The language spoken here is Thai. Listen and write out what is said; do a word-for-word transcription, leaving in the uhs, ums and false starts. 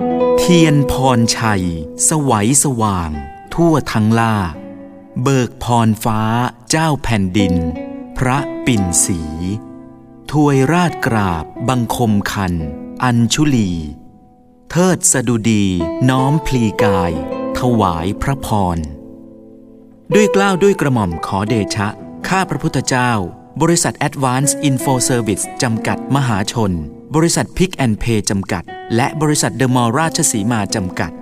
เทียนพรชัยสวัยสว่างทั่วทั้งล่าเบิกพรฟ้าเจ้าแผ่นดินพระปิ่นสีถวยราชกราบบังคมคันอัญชุลีเทิดสดุดีน้อมพลีกายถวายพระพรด้วยเกล้าด้วยกระหม่อมขอเดชะข้าพระพุทธเจ้าบริษัท Advanced Info Service จำกัดมหาชนบริษัท Pick and Pay จำกัดและบริษัทเดอะมอลล์ราชสีมาจำกัด